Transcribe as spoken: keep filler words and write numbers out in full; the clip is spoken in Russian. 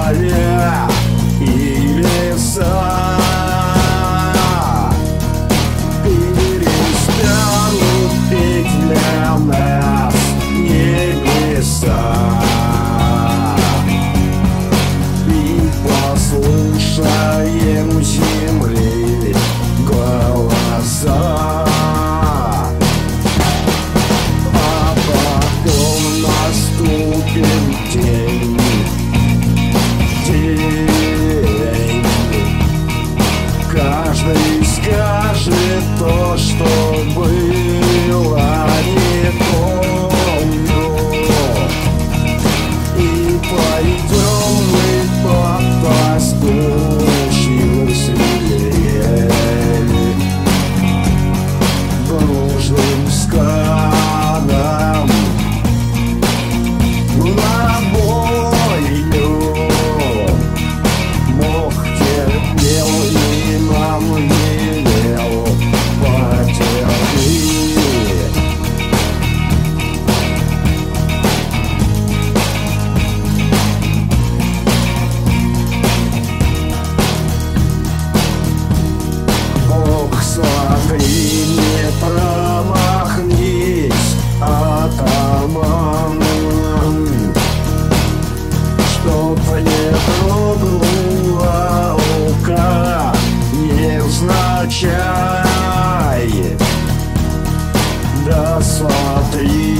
поля и леса перестанут петь для нас небеса. И послушаем земли голоса, а потом наступит день, день. Каждый скажет то, что было не помню, и пойдем мы по пастушью след дружным складом на бойню. Бог терпел и нам велел: потерпи. Бог, смотри, не промахнись, атаман, чтоб не дрогнула рука невзначай. Да смотри,